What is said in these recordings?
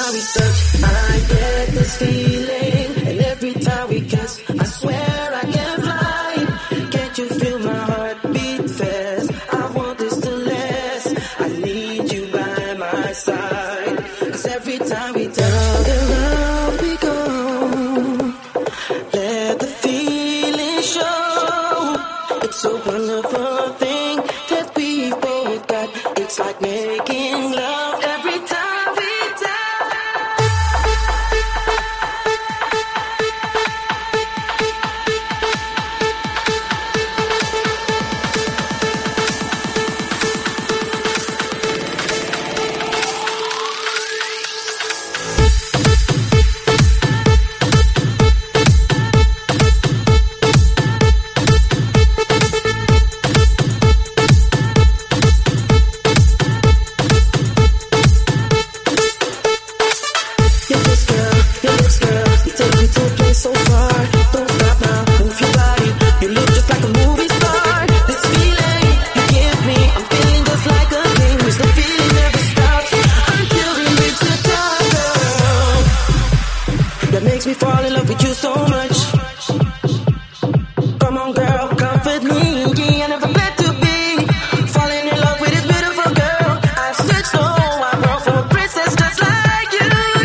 time we touch, I get this feeling. And every time we kiss, I swear I can fly. Can't you feel my heart beat fast? I want this to last. I need you by my side. 'Cause every time we touch, around we go. Let the feeling show. It's a wonderful thing that we both got. It's like making love every time we touch. So far, don't stop now, move your body. You look just like a movie star. This feeling you give me, I'm feeling just like a king. 'Cause the feeling never stops until we reach the top, girl. That makes me fall in love with you so much. Come on, girl, comfort me. I never meant to be falling in love with this beautiful girl. I've searched the whole wide world for a princess just like you.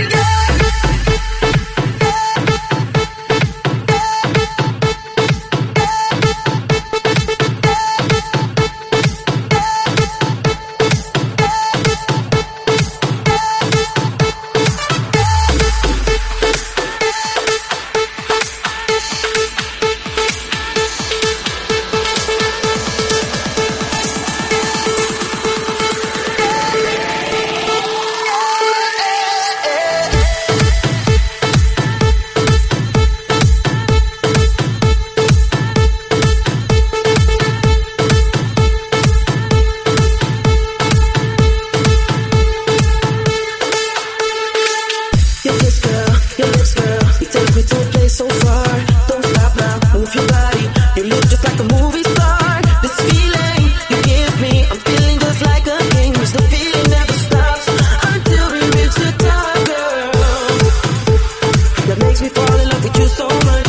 So far, don't stop now, move your body. You look just like a movie star. This feeling you give me, I'm feeling just like a king. 'Cause the feeling never stops until we reach the top, girl. That makes me fall in love with you so much.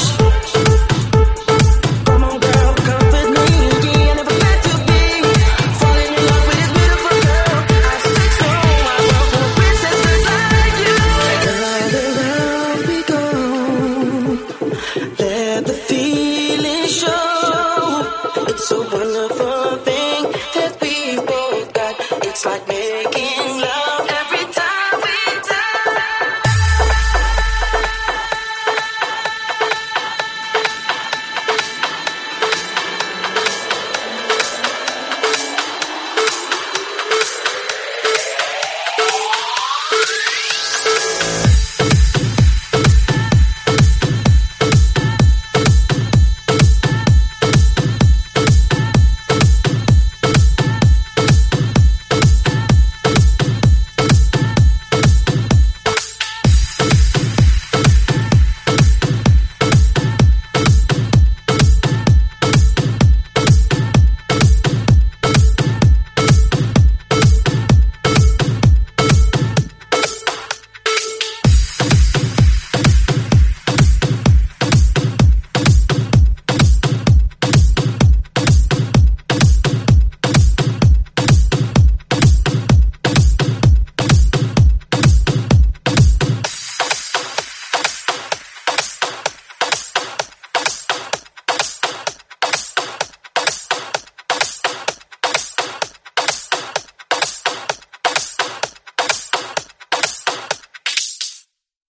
Come on, girl, comfort me. I never meant to be falling in love with this beautiful girl. I've searched the whole wide world for a princess just like you. Around we go. Let the feeling show. It's a wonderful thing that we both got. It's like making love every time we touch.